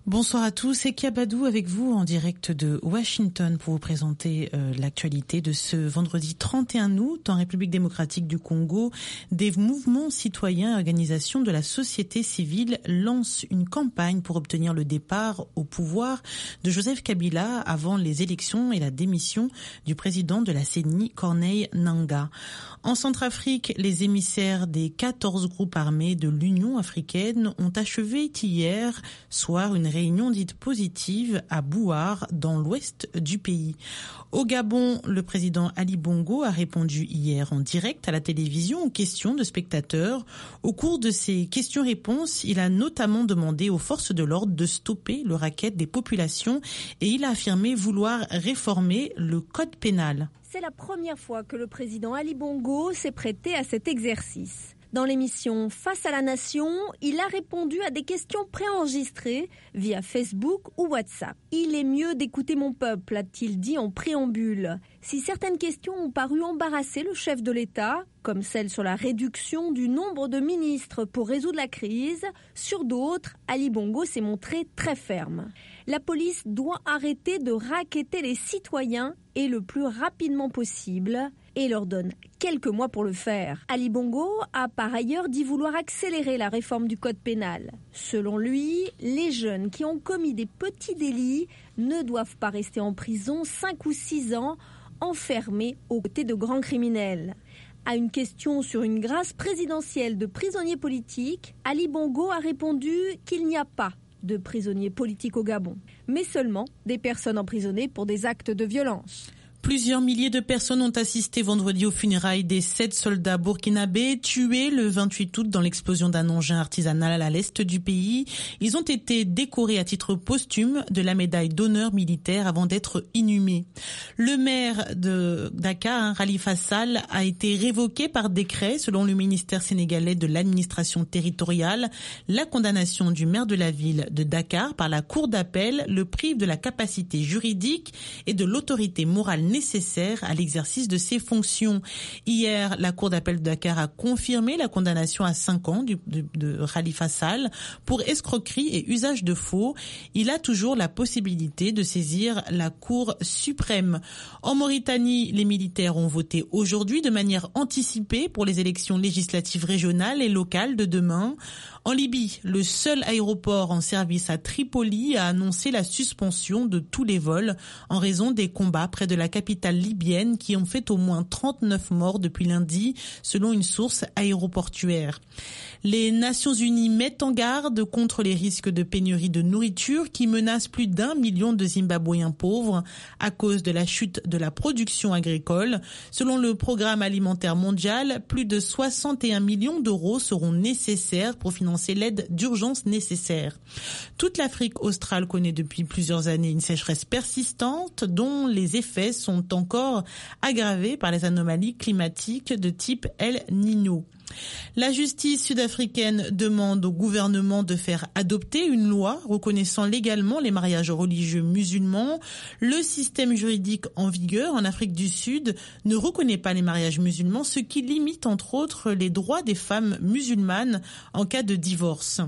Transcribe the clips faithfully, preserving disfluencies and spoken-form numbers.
Bonsoir à tous, c'est Kiabadou avec vous en direct de Washington pour vous présenter euh, l'actualité de ce vendredi trente et un août en République démocratique du Congo. Des mouvements citoyens et organisations de la société civile lancent une campagne pour obtenir le départ au pouvoir de Joseph Kabila avant les élections et la démission du président de la C E N I, Corneille Nangaa. En Centrafrique, les émissaires des quatorze groupes armés de l'Union africaine ont achevé hier soir une réunion dite positive à Bouar, dans l'ouest du pays. Au Gabon, le président Ali Bongo a répondu hier en direct à la télévision aux questions de spectateurs. Au cours de ces questions-réponses, il a notamment demandé aux forces de l'ordre de stopper le racket des populations et il a affirmé vouloir réformer le code pénal. C'est la première fois que le président Ali Bongo s'est prêté à cet exercice. Dans l'émission Face à la Nation, il a répondu à des questions préenregistrées via Facebook ou WhatsApp. « Il est mieux d'écouter mon peuple », a-t-il dit en préambule. Si certaines questions ont paru embarrasser le chef de l'État, comme celle sur la réduction du nombre de ministres pour résoudre la crise, sur d'autres, Ali Bongo s'est montré très ferme. La police doit arrêter de racketter les citoyens et le plus rapidement possible et leur donne quelques mois pour le faire. Ali Bongo a par ailleurs dit vouloir accélérer la réforme du code pénal. Selon lui, les jeunes qui ont commis des petits délits ne doivent pas rester en prison cinq ou six ans, enfermés aux côtés de grands criminels. À une question sur une grâce présidentielle de prisonniers politiques, Ali Bongo a répondu qu'il n'y a pas de prisonniers politiques au Gabon, mais seulement des personnes emprisonnées pour des actes de violence. Plusieurs milliers de personnes ont assisté vendredi aux funérailles des sept soldats burkinabés tués le vingt-huit août dans l'explosion d'un engin artisanal à l'est du pays. Ils ont été décorés à titre posthume de la médaille d'honneur militaire avant d'être inhumés. Le maire de Dakar, Khalifa Sall, a été révoqué par décret selon le ministère sénégalais de l'administration territoriale. La condamnation du maire de la ville de Dakar par la cour d'appel le prive de la capacité juridique et de l'autorité morale nécessaire à l'exercice de ses fonctions. Hier, la Cour d'appel de Dakar a confirmé la condamnation à cinq ans du, de, de Khalifa Sall pour escroquerie et usage de faux. Il a toujours la possibilité de saisir la Cour suprême. En Mauritanie, les militaires ont voté aujourd'hui de manière anticipée pour les élections législatives régionales et locales de demain. En Libye, le seul aéroport en service à Tripoli a annoncé la suspension de tous les vols en raison des combats près de la capitale libyenne qui ont fait au moins trente-neuf morts depuis lundi, selon une source aéroportuaire. Les Nations Unies mettent en garde contre les risques de pénurie de nourriture qui menacent plus d'un million de Zimbabwéens pauvres à cause de la chute de la production agricole. Selon le Programme alimentaire mondial, plus de soixante et un millions d'euros seront nécessaires pour financer l'aide d'urgence nécessaire. Toute l'Afrique australe connaît depuis plusieurs années une sécheresse persistante dont les effets sont encore aggravés par les anomalies climatiques de type El Niño. La justice sud-africaine demande au gouvernement de faire adopter une loi reconnaissant légalement les mariages religieux musulmans. Le système juridique en vigueur en Afrique du Sud ne reconnaît pas les mariages musulmans, ce qui limite entre autres les droits des femmes musulmanes en cas de divorce.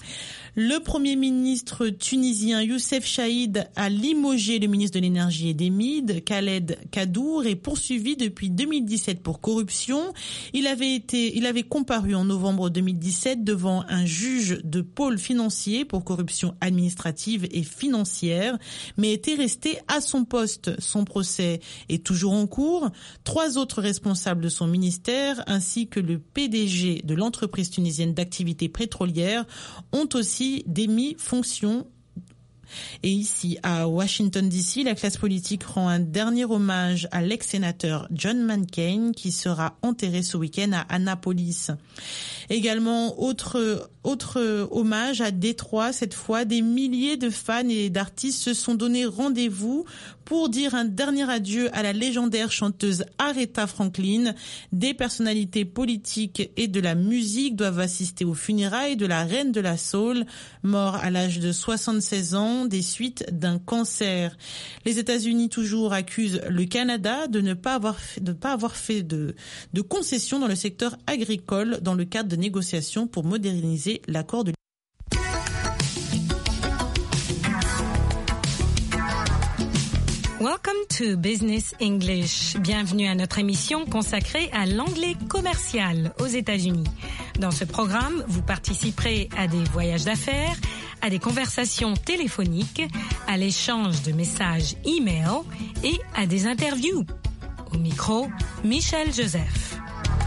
Le Premier ministre tunisien Youssef Chaïd a limogé le ministre de l'Énergie et des Mines, Khaled Kadour, est poursuivi depuis deux mille dix-sept pour corruption. Il avait été, il avait comparu en novembre deux mille dix-sept devant un juge de pôle financier pour corruption administrative et financière, mais était resté à son poste. Son procès est toujours en cours. Trois autres responsables de son ministère, ainsi que le P D G de l'entreprise tunisienne d'activité pétrolière, ont aussi démis fonction. Et ici, à Washington D C, la classe politique rend un dernier hommage à l'ex-sénateur John McCain qui sera enterré ce week-end à Annapolis. Également, autre autre hommage à Détroit. Cette fois, des milliers de fans et d'artistes se sont donné rendez-vous pour dire un dernier adieu à la légendaire chanteuse Aretha Franklin. Des personnalités politiques et de la musique doivent assister aux funérailles de la reine de la soul, morte à l'âge de soixante-seize ans des suites d'un cancer. Les États-Unis toujours accusent le Canada de ne pas avoir fait, de pas avoir fait de, de concessions dans le secteur agricole dans le cadre de négociations pour moderniser l'accord de Welcome to Business English. Bienvenue à notre émission consacrée à l'anglais commercial aux États-Unis. Dans ce programme, vous participerez à des voyages d'affaires, à des conversations téléphoniques, à l'échange de messages e-mail et à des interviews. Au micro, Michel Joseph.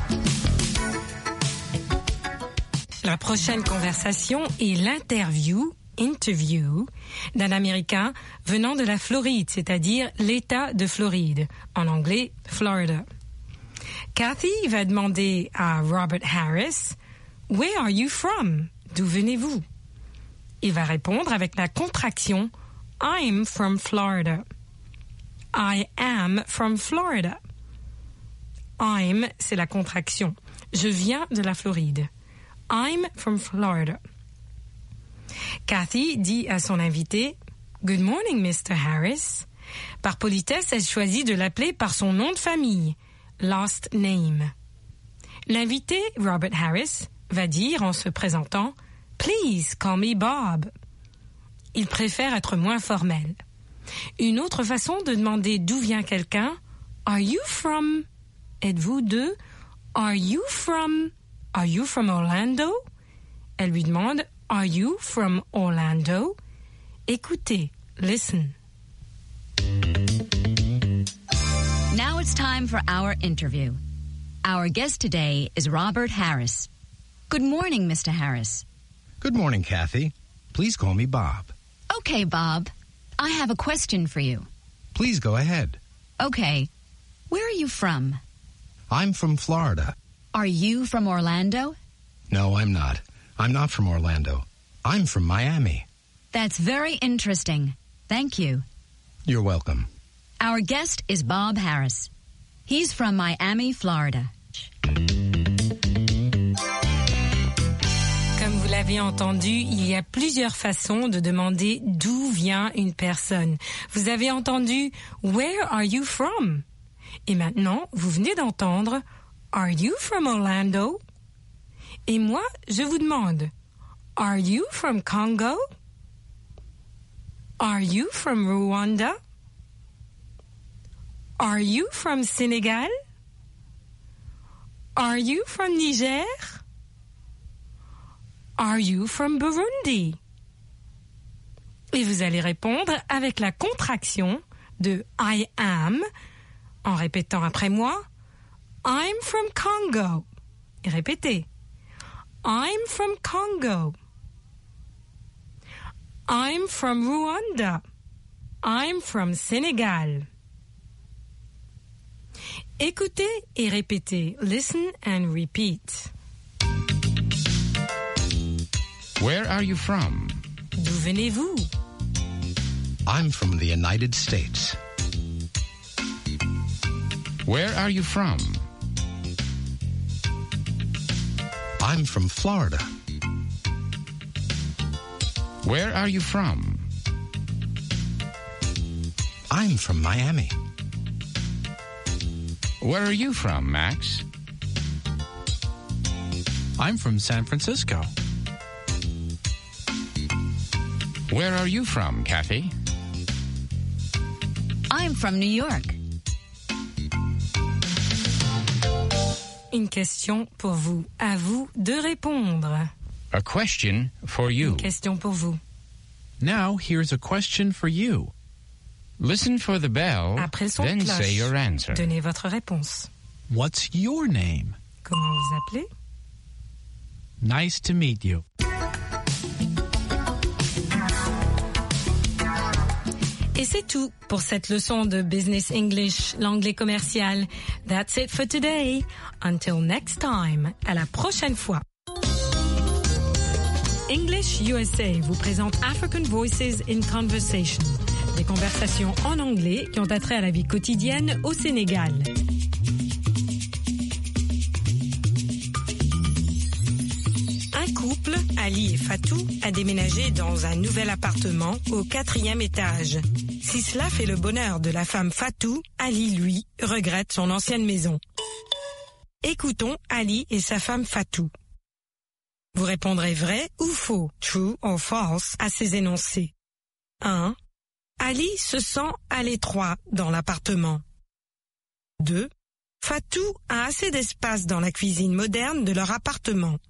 La prochaine conversation est l'interview interview d'un Américain venant de la Floride, c'est-à-dire l'État de Floride, en anglais Florida. Kathy va demander à Robert Harris « Where are you from ?» D'où venez-vous? Il va répondre avec la contraction « I'm from Florida ». I am from Florida. I'm, c'est la contraction. Je viens de la Floride. I'm from Florida. Kathy dit à son invité « Good morning, mister Harris ». Par politesse, elle choisit de l'appeler par son nom de famille, last name. L'invité, Robert Harris, va dire en se présentant « Please call me Bob ». Il préfère être moins formel. Une autre façon de demander d'où vient quelqu'un « Are you from » Êtes-vous de « Are you from » Are you from Orlando? Elle lui demande Are you from Orlando? Écoutez, listen. Now it's time for our interview. Our guest today is Robert Harris. Good morning, Mister Harris. Good morning, Kathy. Please call me Bob. Okay, Bob. I have a question for you. Please go ahead. Okay. Where are you from? I'm from Florida. Are you from Orlando? No, I'm not. I'm not from Orlando. I'm from Miami. That's very interesting. Thank you. You're welcome. Our guest is Bob Harris. He's from Miami, Florida. Comme vous l'avez entendu, il y a plusieurs façons de demander d'où vient une personne. Vous avez entendu « Where are you from ?» Et maintenant, vous venez d'entendre « Are you from Orlando ?» Et moi, je vous demande, Are you from Congo? Are you from Rwanda? Are you from Senegal? Are you from Niger? Are you from Burundi? Et vous allez répondre avec la contraction de I am, en répétant après moi, I'm from Congo. Et répétez. I'm from Congo. I'm from Rwanda. I'm from Senegal. Écoutez et répétez. Listen and repeat. Where are you from? D'où venez-vous? I'm from the United States. Where are you from? I'm from Florida. Where are you from? I'm from Miami. Where are you from, Max? I'm from San Francisco. Where are you from, Kathy? I'm from New York. Une question pour vous. À vous de répondre. A question for you. Une question pour vous. Now here's a question for you. Listen for the bell, Après le son then de cloche, say your answer. donnez votre réponse. What's your name? Comment vous appelez? Nice to meet you. Et c'est tout pour cette leçon de Business English, l'anglais commercial. That's it for today. Until next time. À la prochaine fois. English U S A vous présente African Voices in Conversation. Des conversations en anglais qui ont attrait à la vie quotidienne au Sénégal. Un couple, Ali et Fatou, a déménagé dans un nouvel appartement au quatrième étage. Si cela fait le bonheur de la femme Fatou, Ali, lui, regrette son ancienne maison. Écoutons Ali et sa femme Fatou. Vous répondrez vrai ou faux, true or false, à ces énoncés. un. Ali se sent à l'étroit dans l'appartement. deux. Fatou a assez d'espace dans la cuisine moderne de leur appartement.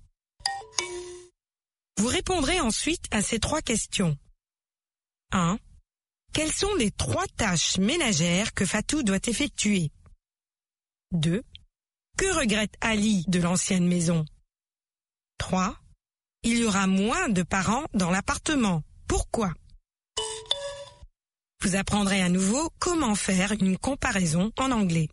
Vous répondrez ensuite à ces trois questions. un. Quelles sont les trois tâches ménagères que Fatou doit effectuer? deux. Que regrette Ali de l'ancienne maison? trois. Il y aura moins de parents dans l'appartement. Pourquoi? Vous apprendrez à nouveau comment faire une comparaison en anglais.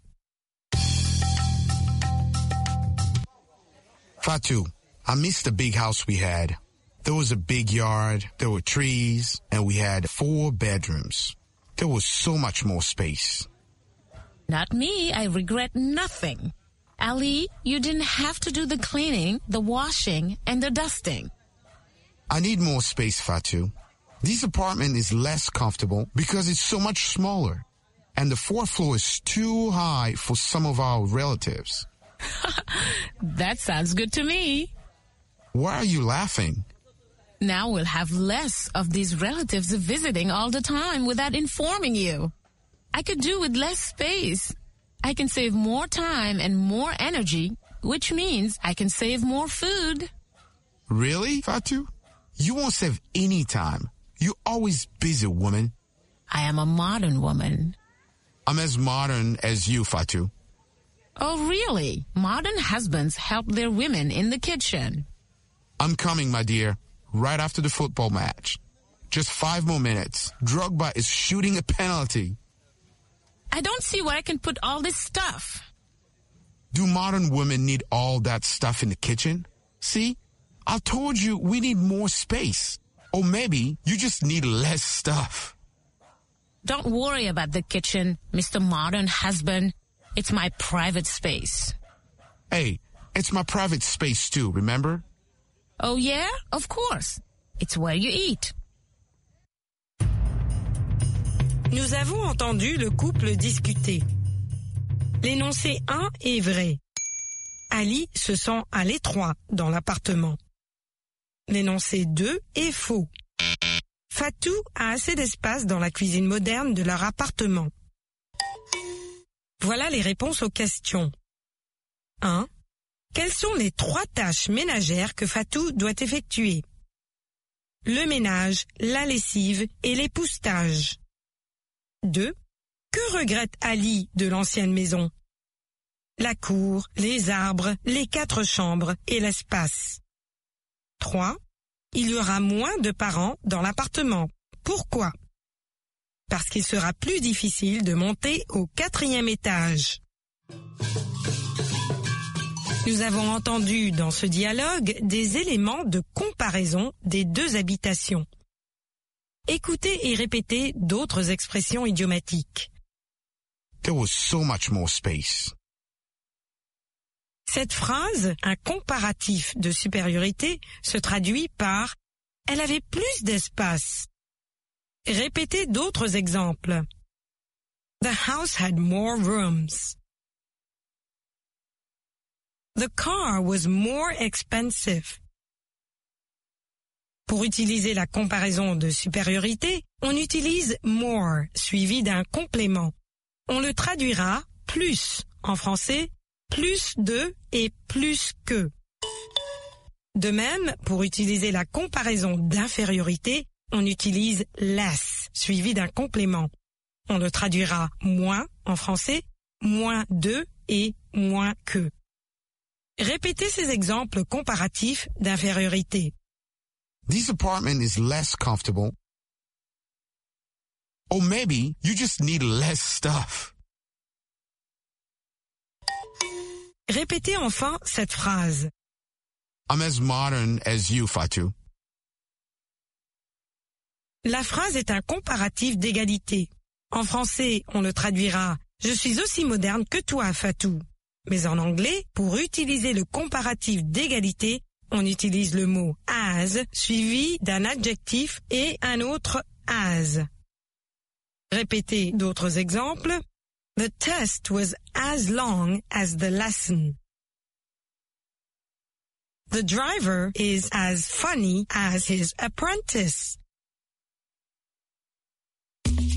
Fatou, I miss the big house we had. There was a big yard, there were trees, and we had four bedrooms. There was so much more space. Not me. I regret nothing. Ali, you didn't have to do the cleaning, the washing, and the dusting. I need more space, Fatou. This apartment is less comfortable because it's so much smaller. And the fourth floor is too high for some of our relatives. That sounds good to me. Why are you laughing? Now we'll have less of these relatives visiting all the time without informing you. I could do with less space. I can save more time and more energy, which means I can save more food. Really, Fatou? You won't save any time. You're always busy, woman. I am a modern woman. I'm as modern as you, Fatou. Oh, really? Modern husbands help their women in the kitchen. I'm coming, my dear, right after the football match. Just five more minutes. Drogba is shooting a penalty. I don't see where I can put all this stuff. Do modern women need all that stuff in the kitchen? See? I told you we need more space. Or maybe you just need less stuff. Don't worry about the kitchen, Mister Modern Husband. It's my private space. Hey, it's my private space too, remember? Oh yeah? Of course. It's where you eat. Nous avons entendu le couple discuter. L'énoncé un est vrai. Ali se sent à l'étroit dans l'appartement. L'énoncé deux est faux. Fatou a assez d'espace dans la cuisine moderne de leur appartement. Voilà les réponses aux questions. un. Quelles sont les trois tâches ménagères que Fatou doit effectuer? Le ménage, la lessive et l'époussetage. deux. Que regrette Ali de l'ancienne maison? La cour, les arbres, les quatre chambres et l'espace. trois. Il y aura moins de parents dans l'appartement. Pourquoi? Parce qu'il sera plus difficile de monter au quatrième étage. Nous avons entendu dans ce dialogue des éléments de comparaison des deux habitations. Écoutez et répétez d'autres expressions idiomatiques. There was so much more space. Cette phrase, un comparatif de supériorité, se traduit par « elle avait plus d'espace ». Répétez d'autres exemples. The house had more rooms. The car was more expensive. Pour utiliser la comparaison de supériorité, on utilise more suivi d'un complément. On le traduira plus en français, plus de et plus que. De même, pour utiliser la comparaison d'infériorité, on utilise less suivi d'un complément. On le traduira moins en français, moins de et moins que. Répétez ces exemples comparatifs d'infériorité. This apartment is less comfortable. Or maybe you just need less stuff. Répétez enfin cette phrase. I'm as modern as you, Fatou. La phrase est un comparatif d'égalité. En français, on le traduira « Je suis aussi moderne que toi, Fatou ». Mais en anglais, pour utiliser le comparatif d'égalité, on utilise le mot « as » suivi d'un adjectif et un autre « as ». Répétez d'autres exemples. The test was as long as the lesson. The driver is as funny as his apprentice.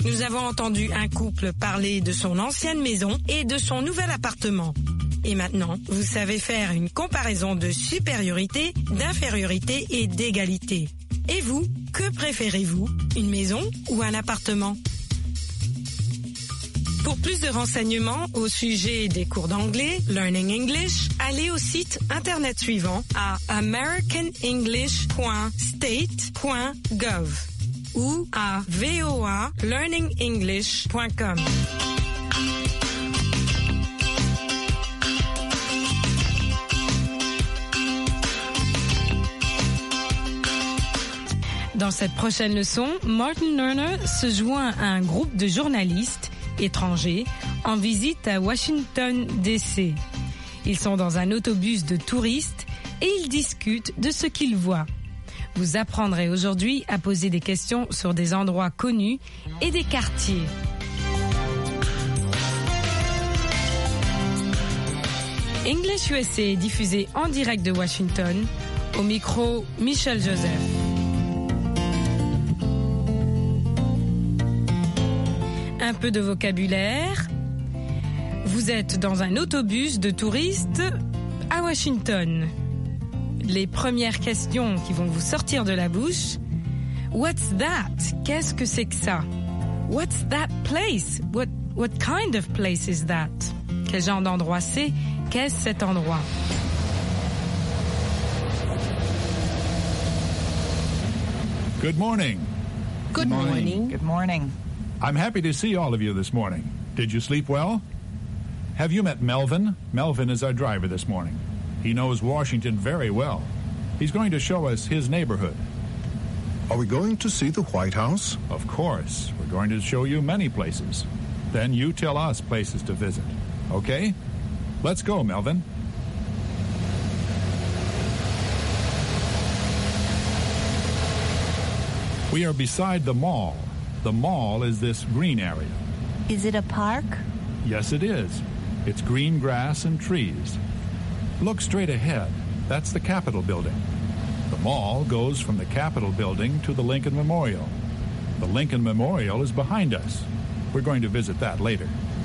Nous avons entendu un couple parler de son ancienne maison et de son nouvel appartement. Et maintenant, vous savez faire une comparaison de supériorité, d'infériorité et d'égalité. Et vous, que préférez-vous, une maison ou un appartement ? Pour plus de renseignements au sujet des cours d'anglais, Learning English, allez au site internet suivant à american english point state point gov ou à v o a learning english point com. Dans cette prochaine leçon, Martin Lerner se joint à un groupe de journalistes étrangers en visite à Washington, D C Ils sont dans un autobus de touristes et ils discutent de ce qu'ils voient. Vous apprendrez aujourd'hui à poser des questions sur des endroits connus et des quartiers. English U S A est diffusé en direct de Washington. Au micro, Michel Joseph. Un peu de vocabulaire. Vous êtes dans un autobus de touristes à Washington. Les premières questions qui vont vous sortir de la bouche. What's that? Qu'est-ce que c'est que ça? What's that place? What, what kind of place is that? Quel genre d'endroit c'est? Qu'est-ce cet endroit? Good morning. Good morning. Good morning. I'm happy to see all of you this morning. Did you sleep well? Have you met Melvin? Melvin is our driver this morning. He knows Washington very well. He's going to show us his neighborhood. Are we going to see the White House? Of course. We're going to show you many places. Then you tell us places to visit. Okay? Let's go, Melvin. We are beside the mall. The mall is this green area. Is it a park? Yes, it is. It's green grass and trees. Look straight ahead. That's the Capitol building. The mall goes from the Capitol building to the Lincoln Memorial. The Lincoln Memorial is behind us. We're going to visit that later.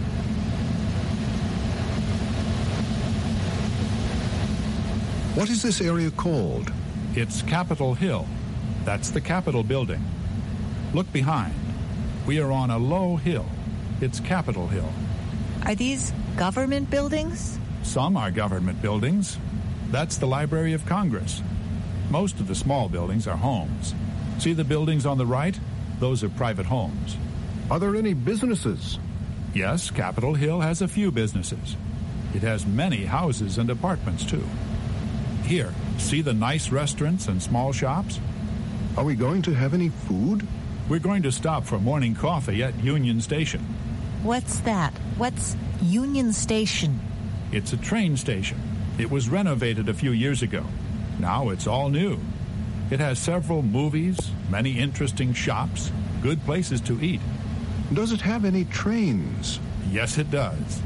What is this area called? It's Capitol Hill. That's the Capitol building. Look behind. We are on a low hill. It's Capitol Hill. Are these government buildings? Some are government buildings. That's the Library of Congress. Most of the small buildings are homes. See the buildings on the right? Those are private homes. Are there any businesses? Yes, Capitol Hill has a few businesses. It has many houses and apartments, too. Here, see the nice restaurants and small shops? Are we going to have any food? We're going to stop for morning coffee at Union Station. What's that? What's Union Station? It's a train station. It was renovated a few years ago. Now it's all new. It has several movies, many interesting shops, good places to eat. Does it have any trains? Yes, it does.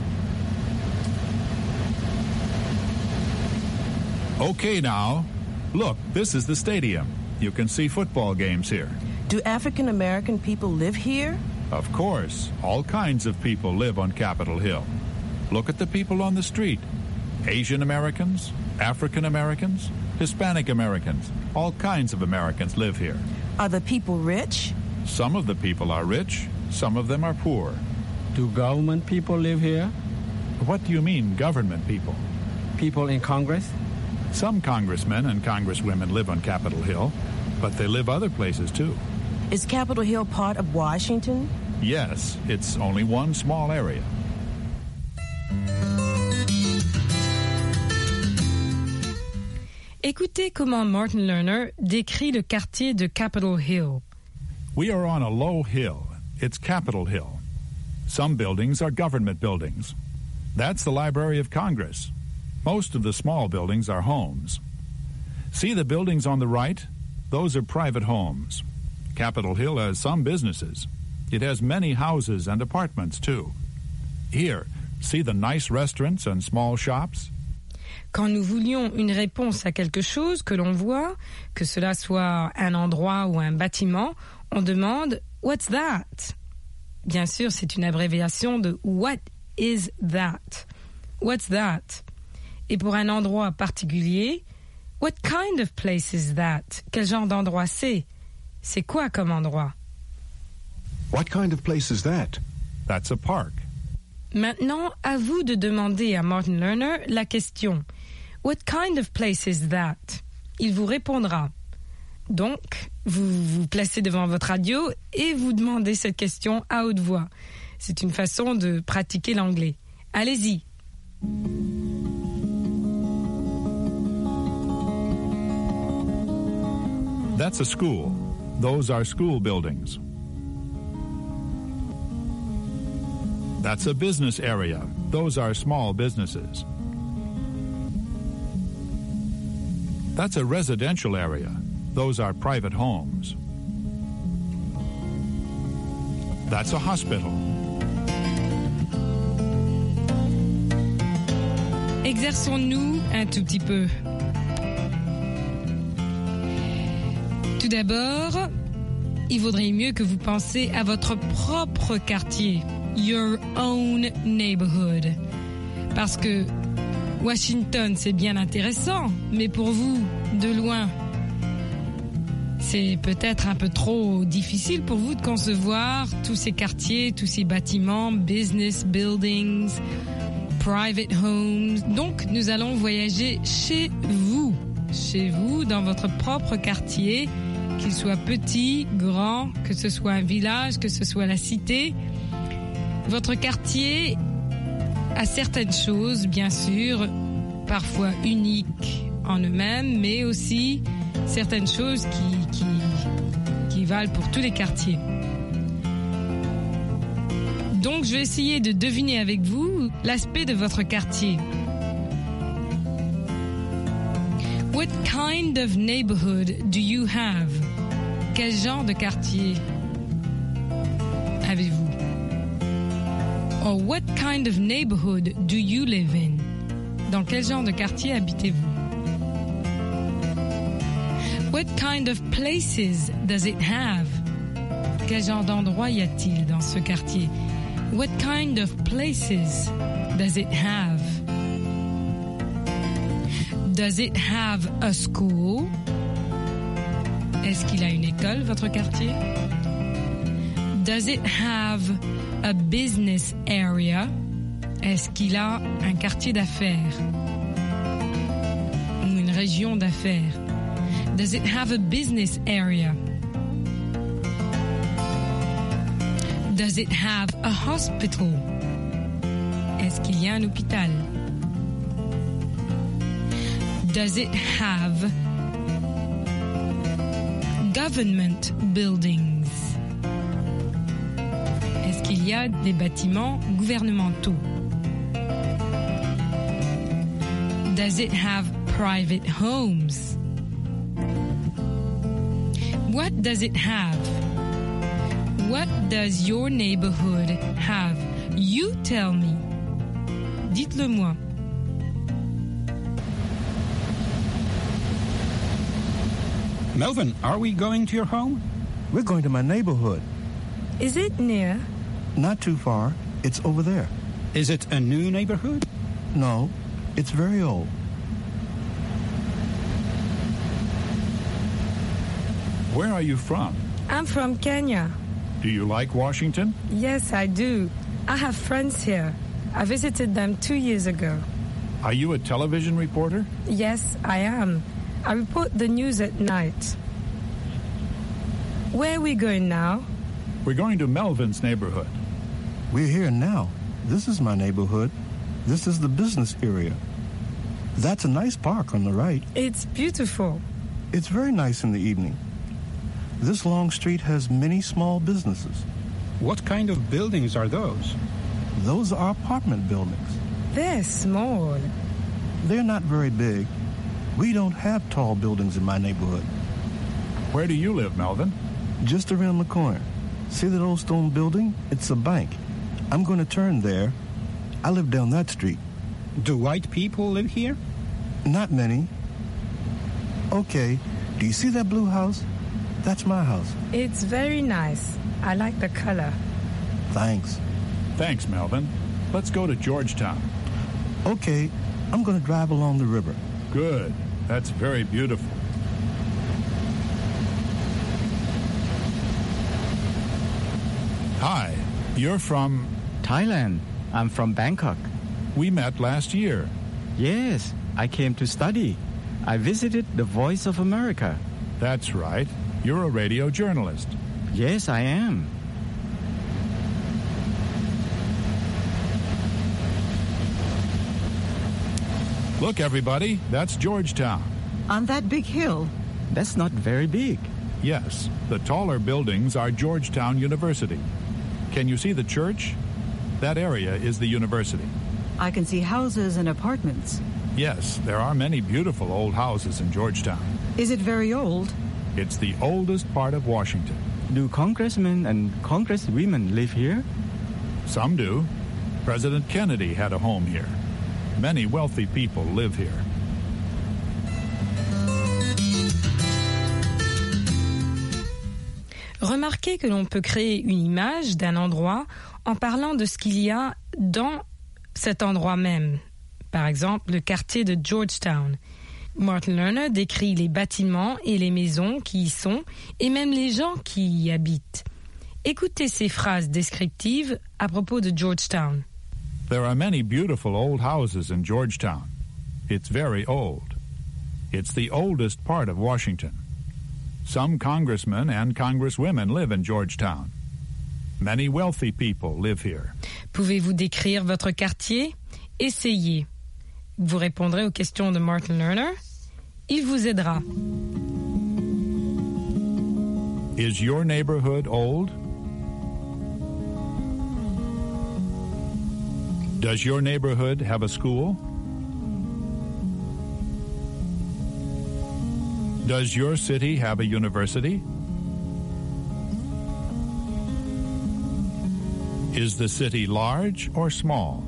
Okay, now, look, this is the stadium. You can see football games here. Do African American people live here? Of course. All kinds of people live on Capitol Hill. Look at the people on the street. Asian Americans, African Americans, Hispanic Americans. All kinds of Americans live here. Are the people rich? Some of the people are rich. Some of them are poor. Do government people live here? What do you mean, government people? People in Congress? Some congressmen and congresswomen live on Capitol Hill, but they live other places too. Is Capitol Hill part of Washington? Yes, it's only one small area. Écoutez comment Martin Lerner décrit le quartier de Capitol Hill. We are on a low hill. It's Capitol Hill. Some buildings are government buildings. That's the Library of Congress. Most of the small buildings are homes. See the buildings on the right? Those are private homes. Capitol Hill has some businesses. It has many houses and apartments, too. Here, see the nice restaurants and small shops? Quand nous voulions une réponse à quelque chose que l'on voit, que cela soit un endroit ou un bâtiment, on demande « What's that ?» bien sûr, c'est une abréviation de What is that? What's that? Et pour un endroit particulier, What kind of place is that? Quel genre d'endroit c'est? C'est quoi comme endroit? What kind of place is that? That's a park. Maintenant, à vous de demander à Martin Lerner la question. What kind of place is that? Il vous répondra. Donc, vous vous placez devant votre radio et vous demandez cette question à haute voix. C'est une façon de pratiquer l'anglais. Allez-y. That's a school. Those are school buildings. That's a business area. Those are small businesses. That's a residential area. Those are private homes. That's a hospital. Exerçons-nous un tout petit peu. Tout d'abord, il vaudrait mieux que vous pensiez à votre propre quartier. Your own neighborhood. Parce que Washington, c'est bien intéressant, mais pour vous, de loin, c'est peut-être un peu trop difficile pour vous de concevoir tous ces quartiers, tous ces bâtiments, business buildings, private homes. Donc, nous allons voyager chez vous, chez vous, dans votre propre quartier, qu'il soit petit, grand, que ce soit un village, que ce soit la cité. Votre quartier a certaines choses, bien sûr, parfois uniques en eux-mêmes, mais aussi certaines choses qui, qui, qui valent pour tous les quartiers. Donc, je vais essayer de deviner avec vous l'aspect de votre quartier. What kind of neighborhood do you have? Quel genre de quartier avez-vous? Or what kind of neighborhood do you live in? Dans quel genre de quartier habitez-vous? What kind of places does it have? Quel genre d'endroit y a-t-il dans ce quartier? What kind of places does it have? Does it have a school? Est-ce qu'il a une école, votre quartier? Does it have a business area? Est-ce qu'il a un quartier d'affaires? Ou une région d'affaires? Does it have a business area? Does it have a hospital? Est-ce qu'il y a un hôpital? Does it have government buildings? Est-ce qu'il y a des bâtiments gouvernementaux? Does it have private homes? What does it have? What does your neighborhood have? You tell me. Dites-le moi. Melvin, are we going to your home? We're going to my neighborhood. Is it near? Not too far. It's over there. Is it a new neighborhood? No, it's very old. Where are you from? I'm from Kenya. Do you like Washington? Yes, I do. I have friends here. I visited them two years ago. Are you a television reporter? Yes, I am. I report the news at night. Where are we going now? We're going to Melvin's neighborhood. We're here now. This is my neighborhood. This is the business area. That's a nice park on the right. It's beautiful. It's very nice in the evening. This long street has many small businesses. What kind of buildings are those? Those are apartment buildings. They're small. They're not very big. We don't have tall buildings in my neighborhood. Where do you live, Melvin? Just around the corner. See that old stone building? It's a bank. I'm going to turn there. I live down that street. Do white people live here? Not many. Okay, do you see that blue house? That's my house. It's very nice. I like the color. Thanks. Thanks, Melvin. Let's go to Georgetown. Okay, I'm going to drive along the river. Good. That's very beautiful. Hi, you're from... Thailand. I'm from Bangkok. We met last year. Yes, I came to study. I visited the Voice of America. That's right. You're a radio journalist. Yes, I am. Look, everybody, that's Georgetown. On that big hill? That's not very big. Yes, the taller buildings are Georgetown University. Can you see the church? That area is the university. I can see houses and apartments. Yes, there are many beautiful old houses in Georgetown. Is it very old? It's the oldest part of Washington. Do congressmen and congresswomen live here? Some do. President Kennedy had a home here. Many wealthy people live here. Remarquez que l'on peut créer une image d'un endroit en parlant de ce qu'il y a dans cet endroit même. Par exemple, le quartier de Georgetown. Martin Lerner décrit les bâtiments et les maisons qui y sont et même les gens qui y habitent. Écoutez ces phrases descriptives à propos de Georgetown. There are many beautiful old houses in Georgetown. It's very old. It's the oldest part of Washington. Some congressmen and congresswomen live in Georgetown. Many wealthy people live here. Pouvez-vous décrire votre quartier? Essayez. Vous répondrez aux questions de Martin Lerner. Il vous aidera. Is your neighborhood old? Does your neighborhood have a school? Does your city have a university? Is the city large or small?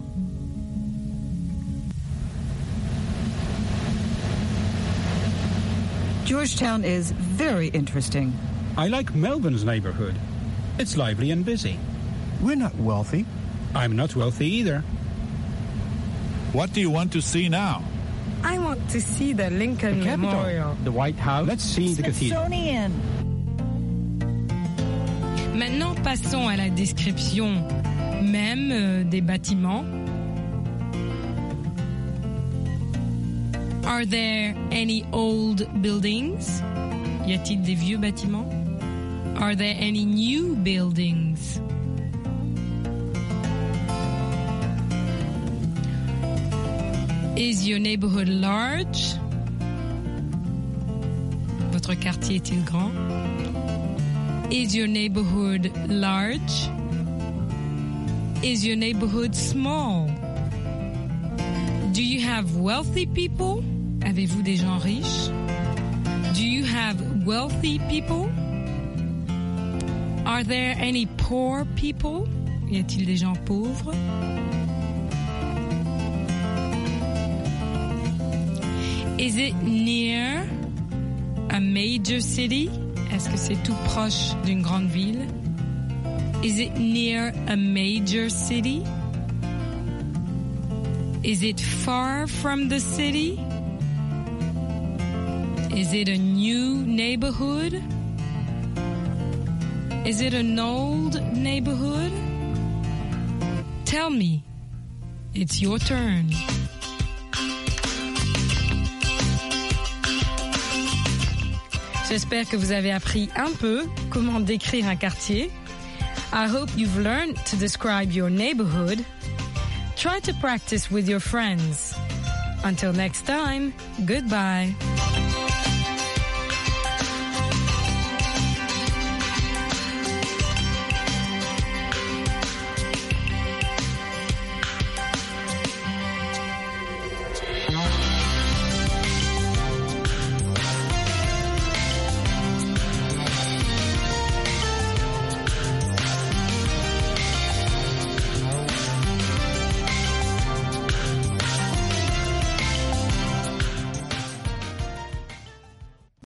Georgetown is very interesting. I like Melbourne's neighborhood. It's lively and busy. We're not wealthy. I'm not wealthy either. What do you want to see now? I want to see the Lincoln The Capitol, Memorial. the White House. Let's see the cathedral. Smithsonian. Maintenant, passons à la description même euh, des bâtiments. Are there any old buildings? Y a-t-il des vieux bâtiments? Are there any new buildings? Is your neighborhood large? Votre quartier est-il grand? Is your neighborhood large? Is your neighborhood small? Do you have wealthy people? Avez-vous des gens riches? Do you have wealthy people? Are there any poor people? Y a-t-il des gens pauvres? Is it near a major city? Est-ce que c'est tout proche d'une grande ville? Is it near a major city? Is it far from the city? Is it a new neighborhood? Is it an old neighborhood? Tell me. It's your turn. J'espère que vous avez appris un peu comment décrire un quartier. I hope you've learned to describe your neighborhood. Try to practice with your friends. Until next time, goodbye.